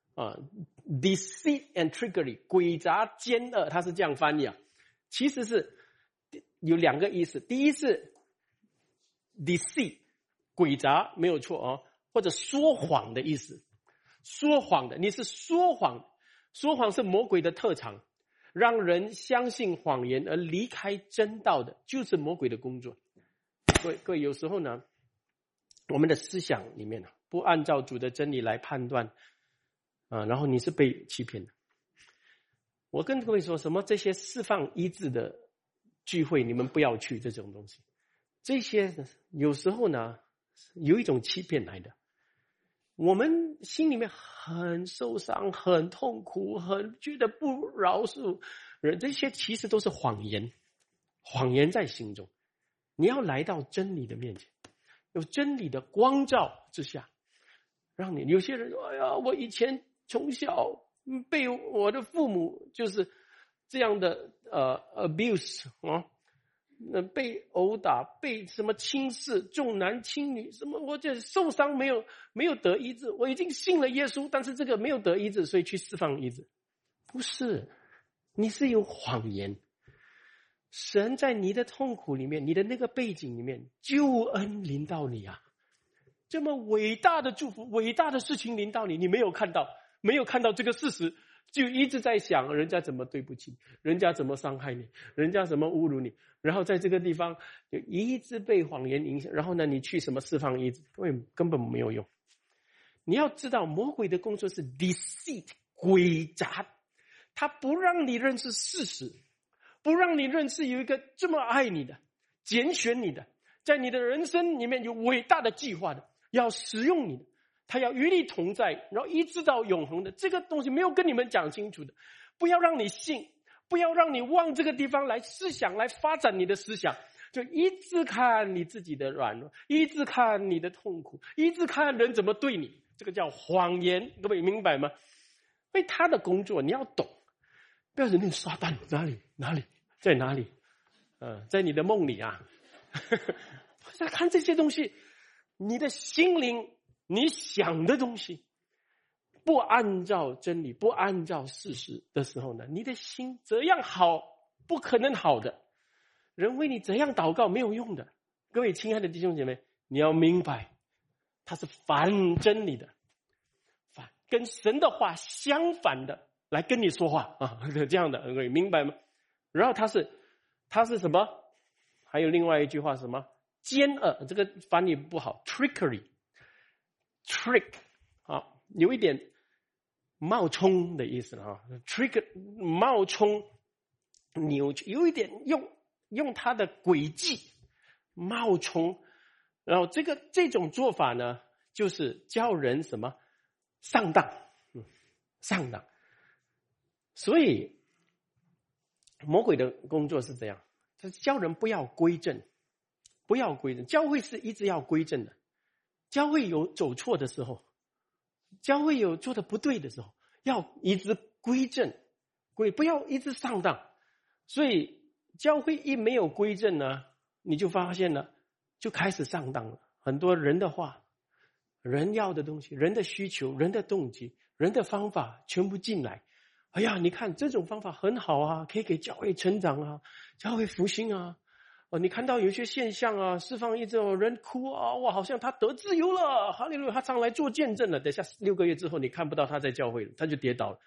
deceit and trickery 诡诈奸恶，它是这样翻译啊。其实是有2个意思，第一是 deceit 诡诈没有错啊，或者说谎的意思。说谎的，你是说谎，说谎是魔鬼的特长，让人相信谎言而离开真道的，就是魔鬼的工作。各位有时候呢，我们的思想里面不按照主的真理来判断然后你是被欺骗的。我跟各位说什么，这些释放医治的聚会你们不要去，这种东西，这些有时候呢有一种欺骗来的。我们心里面很受伤，很痛苦，很觉得不饶恕人，这些其实都是谎言，谎言在心中。你要来到真理的面前，有真理的光照之下，让你有些人说，哎呀，我以前从小被我的父母就是这样的abuse被殴打，被什么轻视，重男轻女，什么我这受伤没有得医治，我已经信了耶稣，但是这个没有得医治，所以去释放医治。不是，你是有谎言。神在你的痛苦里面，你的那个背景里面，救恩临到你啊，这么伟大的祝福，伟大的事情临到你，你没有看到这个事实，就一直在想人家怎么对不起，人家怎么伤害你，人家怎么侮辱你，然后在这个地方就一直被谎言影响，然后呢你去什么释放医治，根本没有用。你要知道魔鬼的工作是 deceit 诡诈，他不让你认识事实，不让你认识有一个这么爱你的，拣选你的，在你的人生里面有伟大的计划的，要使用你的，他要与你同在，然后一直到永恒的，这个东西没有跟你们讲清楚的，不要让你信，不要让你往这个地方来思想，来发展你的思想，就一直看你自己的软弱，一直看你的痛苦，一直看人怎么对你，这个叫谎言，各位明白吗？所以他的工作你要懂，不要人家撒旦哪里在哪里在你的梦里啊在看这些东西，你的心灵你想的东西不按照真理，不按照事实的时候呢，你的心怎样好不可能好的，人为你怎样祷告没有用的。各位亲爱的弟兄姐妹，你要明白他是反真理的，跟神的话相反的来跟你说话这样的，各位明白吗？然后他是什么？还有另外一句话什么？奸恶，这个翻译不好 trick 有一点冒充的意思trick 冒充扭曲，有一点用他的诡计冒充，然后这种做法呢，就是叫人什么上当。所以魔鬼的工作是这样，他教人不要归正。教会是一直要归正的，教会有走错的时候，教会有做的不对的时候，要一直归正，不要一直上当。所以教会一没有归正呢，你就发现了就开始上当了。很多人的话，人要的东西，人的需求，人的动机，人的方法全部进来。哎呀，你看这种方法很好啊，可以给教会成长啊，教会复兴啊。你看到有些现象啊，释放一种人哭啊，哇，好像他得自由了，哈利路亚，他上来做见证了。等下6个月之后，你看不到他在教会了，他就跌倒了。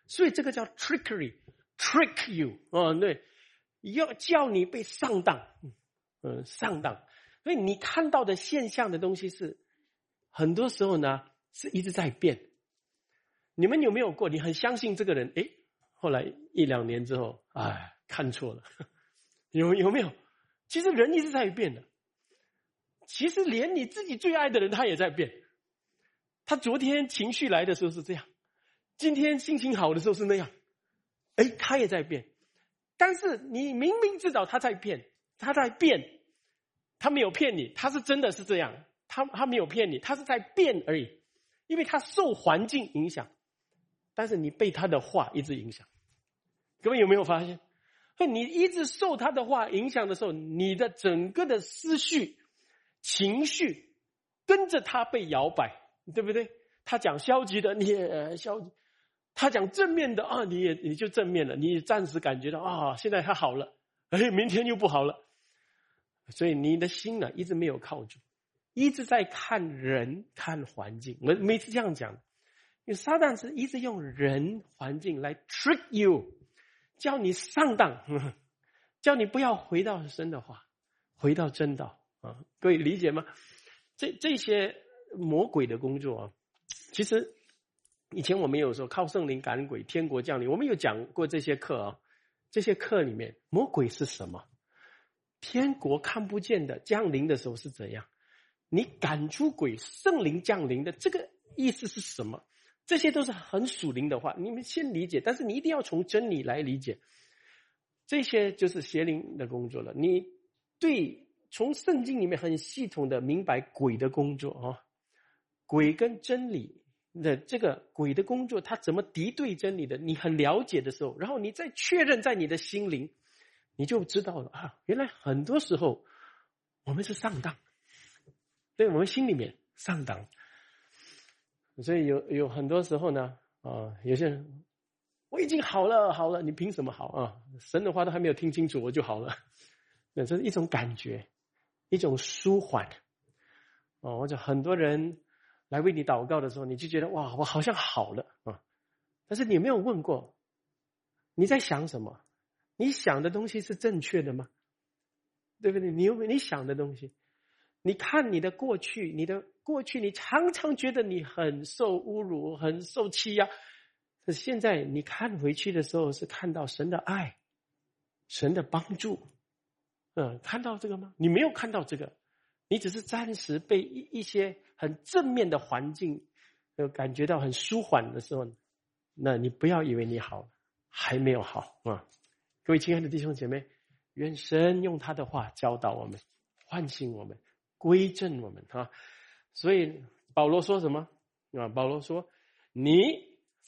所以这个叫 trickery，trick you 对，要叫你被上当，上当。所以你看到的现象的东西是，很多时候呢是一直在变。你们有没有过？你很相信这个人，后来1-2年之后，看错了，有没有？其实人一直在变的。其实连你自己最爱的人，他也在变。他昨天情绪来的时候是这样，今天心情好的时候是那样，他也在变。但是你明明知道他在变，他没有骗你，他是真的是这样，他没有骗你，他是在变而已，因为他受环境影响。但是你被他的话一直影响，各位有没有发现？你一直受他的话影响的时候，你的整个的思绪、情绪跟着他被摇摆，对不对？他讲消极的，你也消极；他讲正面的你就正面了。你暂时感觉到现在他好了，明天又不好了。所以你的心呢，一直没有靠住，一直在看人、看环境。我每次这样讲。因为撒旦是一直用人环境来 trick you， 叫你上当，叫你不要回到神的话，回到真道各位理解吗？这些魔鬼的工作其实以前我们有时候靠圣灵赶鬼、天国降临，我们有讲过这些课这些课里面，魔鬼是什么？天国看不见的降临的时候是怎样？你赶出鬼，圣灵降临的这个意思是什么？这些都是很属灵的话，你们先理解，但是你一定要从真理来理解。这些就是邪灵的工作了。你从圣经里面很系统的明白鬼的工作鬼跟真理的这个鬼的工作，他怎么敌对真理的，你很了解的时候，然后你再确认在你的心灵，你就知道了原来很多时候我们是上当，对，我们心里面上当。所以有很多时候呢有些人我已经好了，你凭什么好神的话都还没有听清楚我就好了。这是一种感觉，一种舒缓或者很多人来为你祷告的时候，你就觉得哇，我好像好了但是你有没有问过你在想什么？你想的东西是正确的吗？对不对？你想的东西，你看你的过去，你常常觉得你很受侮辱，很受欺压，可是现在你看回去的时候，是看到神的爱，神的帮助看到这个吗？你没有看到这个，你只是暂时被一些很正面的环境感觉到很舒缓的时候，那你不要以为你好，还没有好各位亲爱的弟兄姐妹，愿神用他的话教导我们，唤醒我们，归正我们所以保罗说什么保罗说你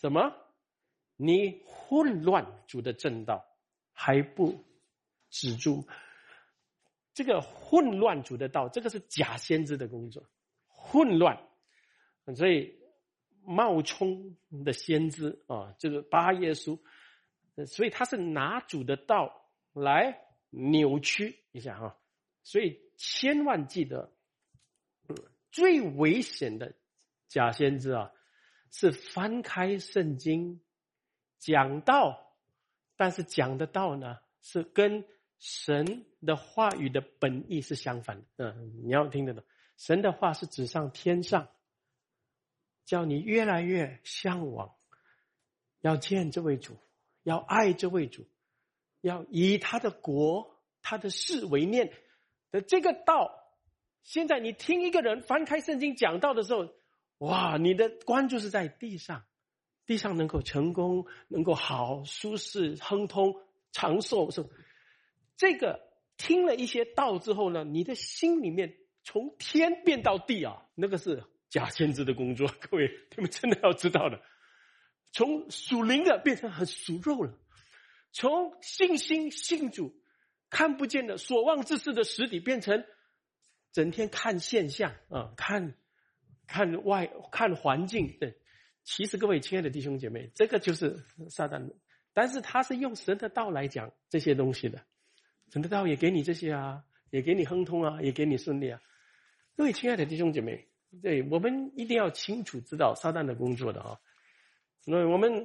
混乱主的正道还不止住。这个混乱主的道，这个是假先知的工作，混乱。所以冒充的先知这个巴耶稣，所以他是拿主的道来扭曲一下所以千万记得最危险的假先知是翻开圣经讲道，但是讲的道呢是跟神的话语的本意是相反的你要听得懂，神的话是指向天上，叫你越来越向往，要见这位主，要爱这位主，要以他的国他的事为念的这个道。现在你听一个人翻开圣经讲道的时候，哇，你的关注是在地上，地上能够成功，能够好，舒适，亨通，长寿。这个听了一些道之后呢，你的心里面从天变到地那个是假先知的工作，各位你们真的要知道的。从属灵的变成很属肉了，从信心信主看不见的所望之事的实底，变成整天看现象看环境。对，其实各位亲爱的弟兄姐妹，这个就是撒旦的，但是他是用神的道来讲这些东西的。神的道也给你这些也给你亨通也给你顺利各位亲爱的弟兄姐妹，对，我们一定要清楚知道撒旦的工作的那我们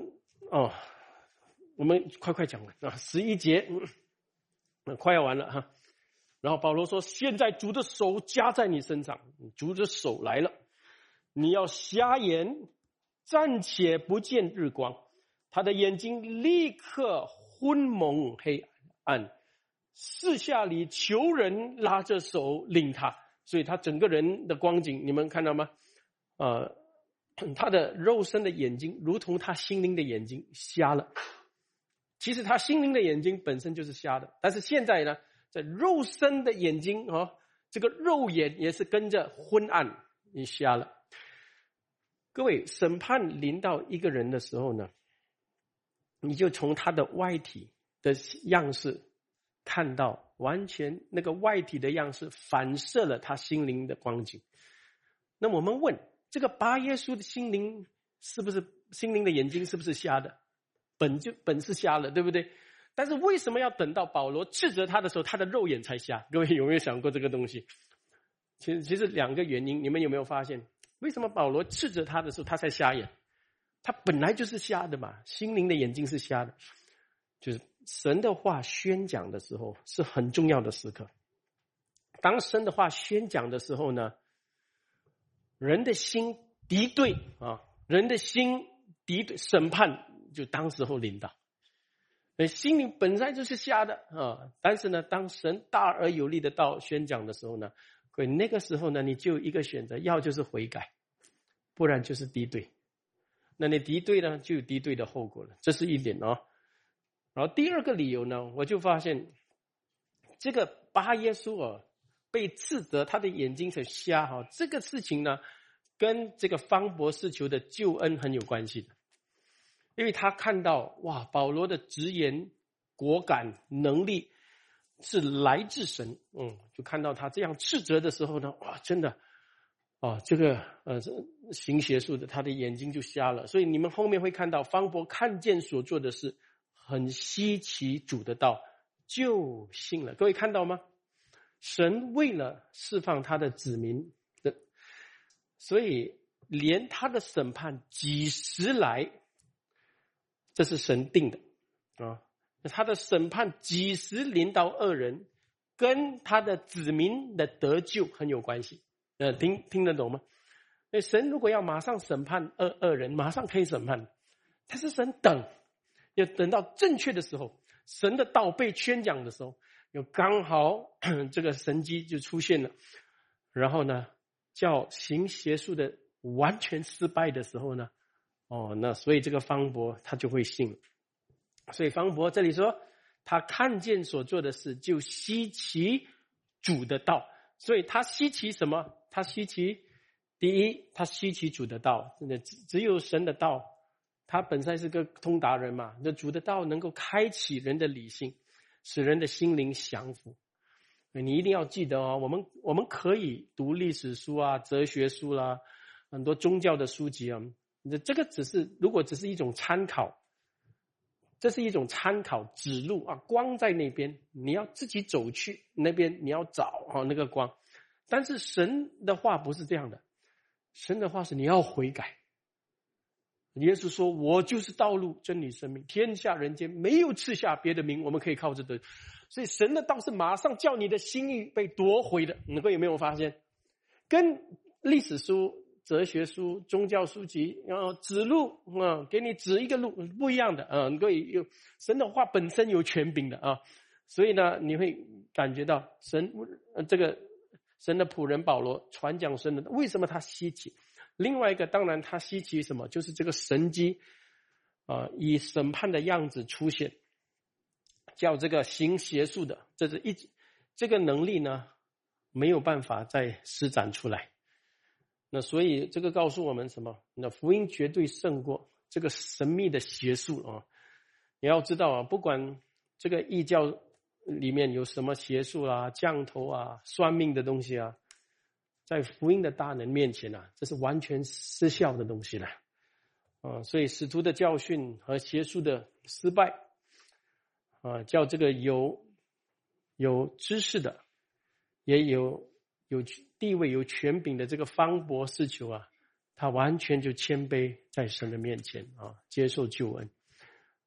哦，我们快讲完啊，11节，快要完了哈。然后保罗说：“现在主的手加在你身上，主的手来了，你要瞎眼，暂且不见日光。他的眼睛立刻昏蒙黑暗，四下里求人拉着手领他。”所以他整个人的光景，你们看到吗？他的肉身的眼睛如同他心灵的眼睛瞎了。其实他心灵的眼睛本身就是瞎的，但是现在呢，在肉身的眼睛这个肉眼也是跟着昏暗，你瞎了。各位，审判临到一个人的时候呢，你就从他的外体的样式看到，完全那个外体的样式反射了他心灵的光景。那我们问，这个巴耶稣的心灵是不是心灵的眼睛是不是瞎的？本是瞎了，对不对？但是为什么要等到保罗斥责他的时候，他的肉眼才瞎？各位有没有想过这个东西？其实两个原因，你们有没有发现？为什么保罗斥责他的时候，他才瞎眼？他本来就是瞎的嘛，心灵的眼睛是瞎的。就是神的话宣讲的时候是很重要的时刻。当神的话宣讲的时候呢，人的心敌对人的心敌对，审判就当时候临到。心灵本来就是瞎的但是呢，当神大而有力的道宣讲的时候呢，那个时候呢，你就一个选择，要就是悔改，不然就是敌对。那你敌对呢，就有敌对的后果了，这是一点然后第二个理由呢，我就发现这个巴耶稣被斥责他的眼睛是瞎这个事情呢，跟这个方伯士求的救恩很有关系的。因为他看到保罗的直言果敢能力是来自神，就看到他这样斥责的时候呢，真的这个行邪术的他的眼睛就瞎了。所以你们后面会看到方伯看见所做的事很稀奇主的道，就信了。各位看到吗？神为了释放他的子民所以连他的审判几时来，这是神定的他的审判几时临到恶人，跟他的子民的得救很有关系。听得懂吗？神如果要马上审判恶人，马上可以审判，但是神要等到正确的时候，神的道被宣讲的时候，又刚好这个神迹就出现了，然后呢，叫行邪术的完全失败的时候呢，那所以这个方伯他就会信了。所以方伯这里说，他看见所做的事，就稀奇主的道。所以他稀奇什么？他稀奇，第一，他稀奇主的道，真的只有神的道，他本身是个通达人嘛，那主的道能够开启人的理性，使人的心灵降服。你一定要记得我们可以读历史书哲学书啦，很多宗教的书籍这个如果只是一种参考，这是一种参考指路光在那边，你要自己走去那边，你要找那个光。但是神的话不是这样的，神的话是你要悔改。耶稣说，我就是道路真理生命，天下人间没有赐下别的名，我们可以靠着的。所以神的道是马上叫你的心意被夺回的。你们有没有发现，跟历史书、哲学书、宗教书籍指路给你指一个路不一样的神的话本身有权柄的所以呢，你会感觉到神的仆人保罗传讲神的，为什么他稀奇？另外一个当然他稀奇什么，就是这个神迹以审判的样子出现，叫这个行邪术的，这个能力呢没有办法再施展出来。那所以这个告诉我们什么？那福音绝对胜过这个神秘的邪术你要知道不管这个异教里面有什么邪术降头算命的东西在福音的大能面前这是完全失效的东西了所以使徒的教训和邪术的失败叫这个有知识的，也有地位有权柄的这个方伯士求他完全就谦卑在神的面前接受救恩。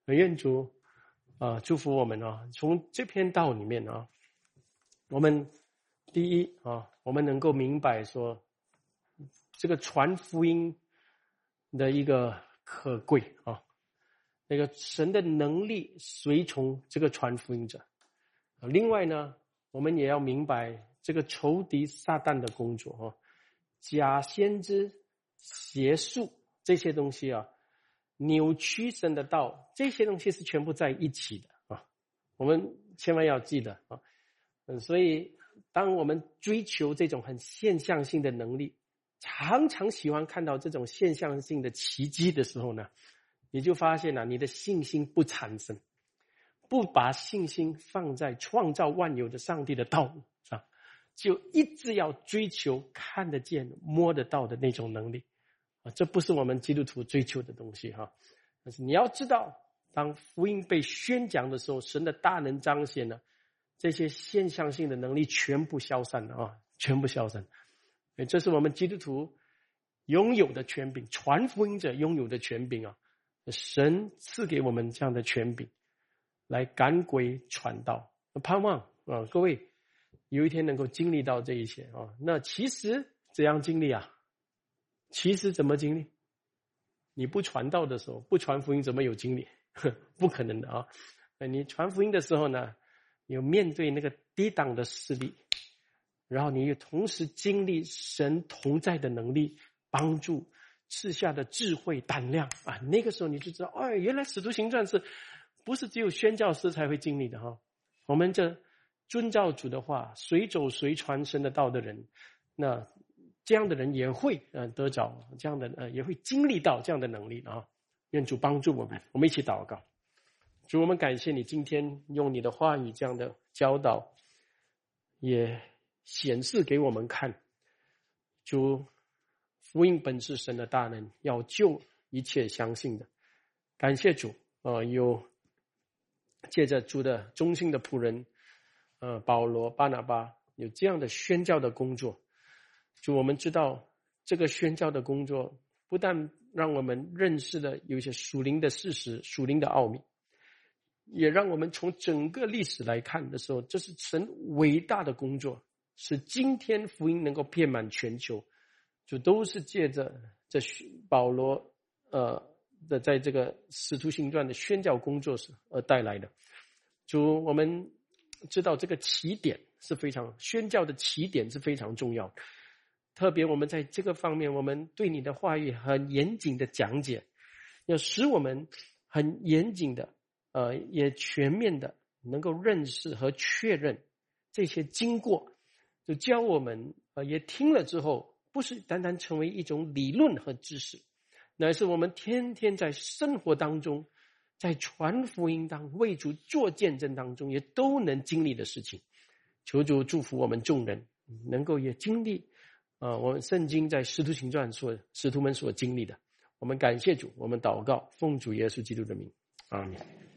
愿主祝福我们从这篇道里面我们第一我们能够明白说这个传福音的一个可贵那个神的能力随从这个传福音者。另外呢，我们也要明白这个仇敌撒旦的工作假先知、邪术这些东西扭曲神的道，这些东西是全部在一起的我们千万要记得所以当我们追求这种很现象性的能力，常常喜欢看到这种现象性的奇迹的时候呢，你就发现你的信心不产生，不把信心放在创造万有的上帝的道路上，就一直要追求看得见摸得到的那种能力这不是我们基督徒追求的东西但是你要知道，当福音被宣讲的时候，神的大能彰显了，这些现象性的能力全部消散了全部消散。这是我们基督徒拥有的权柄，传福音者拥有的权柄神赐给我们这样的权柄来赶鬼传道。盼望各位有一天能够经历到这一些那其实怎样经历其实怎么经历？你不传道的时候，不传福音怎么有经历？不可能的你传福音的时候呢，你有面对那个抵挡的势力，然后你又同时经历神同在的能力，帮助赐下的智慧胆量那个时候你就知道原来使徒行传是不是只有宣教师才会经历的我们这遵照主的话，随走随传神的道的人，那这样的人也会得着这样的也会经历到这样的能力愿主帮助我们。我们一起祷告。主，我们感谢你今天用你的话语这样的教导，也显示给我们看，主，福音本是神的大能，要救一切相信的。感谢主有借着主的忠心的仆人保罗、巴拿巴有这样的宣教的工作。主，我们知道这个宣教的工作不但让我们认识了有一些属灵的事实、属灵的奥秘，也让我们从整个历史来看的时候，这是神伟大的工作，使今天福音能够遍满全球，就都是借着这保罗的在这个使徒行传的宣教工作而带来的。主，我们知道这个起点是非常，宣教的起点是非常重要的，特别我们在这个方面，我们对你的话语很严谨的讲解，要使我们很严谨的也全面的能够认识和确认这些经过，就教我们也听了之后，不是单单成为一种理论和知识，乃是我们天天在生活当中，在传福音为主做见证当中，也都能经历的事情。求主祝福我们众人能够也经历我们圣经在使徒行传使徒们所经历的。我们感谢主，我们祷告，奉主耶稣基督的名，阿们。